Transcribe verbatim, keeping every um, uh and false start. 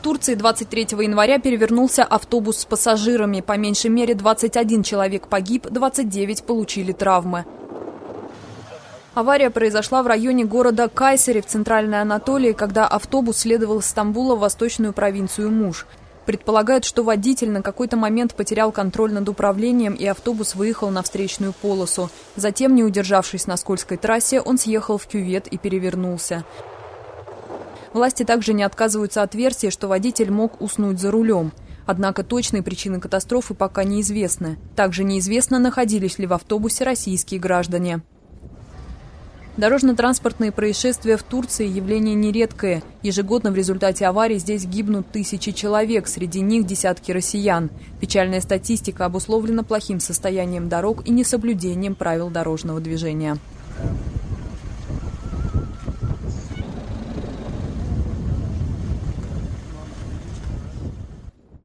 Турции двадцать третьего января перевернулся автобус с пассажирами. По меньшей мере двадцать один человек погиб, двадцать девять получили травмы. Авария произошла в районе города Кайсери в Центральной Анатолии, когда автобус следовал из Стамбула в восточную провинцию Муш. Предполагают, что водитель на какой-то момент потерял контроль над управлением, и автобус выехал на встречную полосу. Затем, не удержавшись на скользкой трассе, он съехал в кювет и перевернулся. Власти также не отказываются от версии, что водитель мог уснуть за рулем. Однако точные причины катастрофы пока неизвестны. Также неизвестно, находились ли в автобусе российские граждане. Дорожно-транспортные происшествия в Турции – явление нередкое. Ежегодно в результате аварий здесь гибнут тысячи человек, среди них десятки россиян. Печальная статистика обусловлена плохим состоянием дорог и несоблюдением правил дорожного движения.